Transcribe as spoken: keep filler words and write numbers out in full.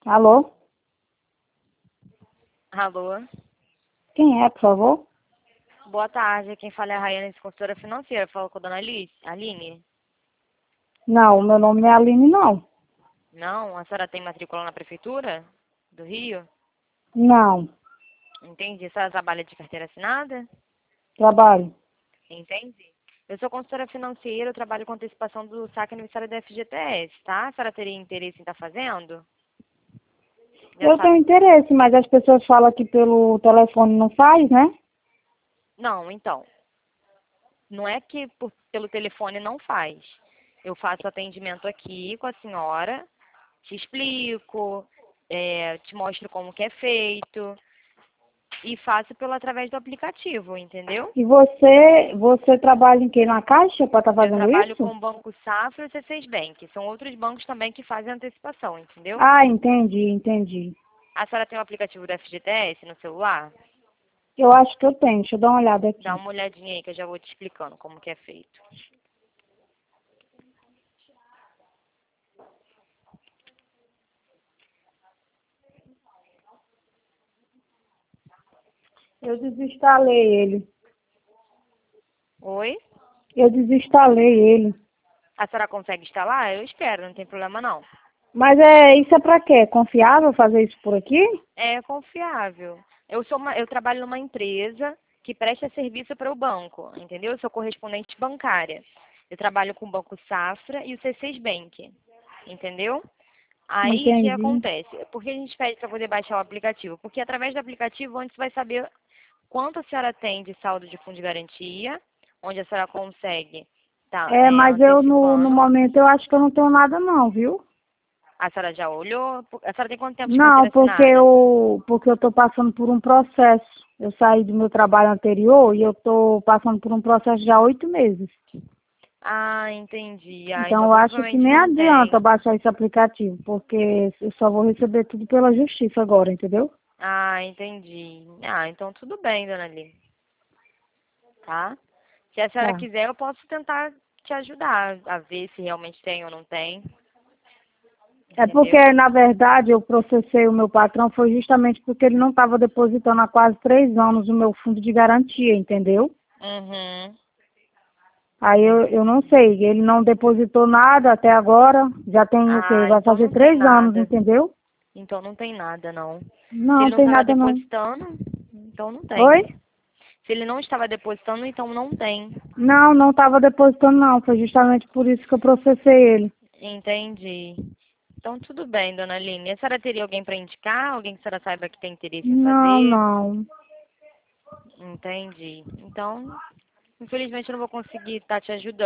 Alô? Alô? Quem é, por favor? Boa tarde, quem fala é a Rayane, consultora financeira. Fala com a dona Alice, Aline? Não, meu nome não é Aline, não. Não? A senhora tem matrícula na prefeitura do Rio? Não, Entendi. A senhora trabalha de carteira assinada? trabalho. Entende? Eu sou consultora financeira, eu trabalho com antecipação do saque aniversário da F G T S, tá? A senhora teria interesse em estar fazendo? Já Eu tenho sabe? interesse, mas as pessoas falam que pelo telefone não faz, né? Não, então. Não é que por- pelo telefone não faz. Eu faço atendimento aqui com a senhora, te explico, é, te mostro como que é feito e faço pelo através do aplicativo, entendeu? E você, você trabalha em quê? Na Caixa para estar Eu fazendo trabalho isso? com o Banco Safra e o C seis Bank. São outros bancos também que fazem antecipação, entendeu? Ah, entendi, entendi. A senhora tem o aplicativo do F G T S no celular? Eu acho que eu tenho, deixa eu dar uma olhada Dá aqui. uma olhadinha aí que eu já vou te explicando como que é feito. Eu desinstalei ele. Oi? Eu desinstalei ele. A senhora consegue instalar? Eu espero, não tem problema não. Mas é, isso é pra quê? É confiável fazer isso por aqui? É confiável. Eu sou uma, eu trabalho numa empresa que presta serviço para o banco, entendeu? Eu sou correspondente bancária. Eu trabalho com o Banco Safra e o C seis Bank, entendeu? Aí o que Entendi. acontece? Por que a gente pede para poder baixar o aplicativo? Porque através do aplicativo onde você vai saber quanto a senhora tem de saldo de fundo de garantia, onde a senhora consegue estar É, mas eu no, no antecipando. momento eu acho que eu não tenho nada não, viu? A senhora já olhou? A senhora tem quanto tempo de Não, carteira porque assinada? eu, porque eu tô passando por um processo. Eu saí do meu trabalho anterior e eu tô passando por um processo já há oito meses. Ah, entendi. Ah, Então então eu acho que provavelmente nem não adianta tem. baixar esse aplicativo, porque eu só vou receber tudo pela justiça agora, entendeu? Ah, entendi. Ah, então tudo bem, dona Aline, tá? Se a senhora Tá. quiser, eu posso tentar te ajudar a ver se realmente tem ou não tem, É porque, entendeu? na verdade, eu processei o meu patrão foi justamente porque ele não estava depositando há quase três anos o meu fundo de garantia, entendeu? Uhum. Aí eu, eu não sei, ele não depositou nada até agora, já tem o quê? Ah, Vai então fazer não tem três anos, nada. entendeu? Então não tem nada, não. Se Não, ele não tem estava nada não. depositando, então não tem. Oi? Se ele não estava depositando, então não tem. Não, não estava depositando não, foi justamente por isso que eu processei ele. Entendi. Então tudo bem, dona Aline. A senhora teria alguém para indicar? Alguém que a senhora saiba que tem interesse em Não, fazer? não. Entendi. Então, infelizmente eu não vou conseguir estar te ajudando.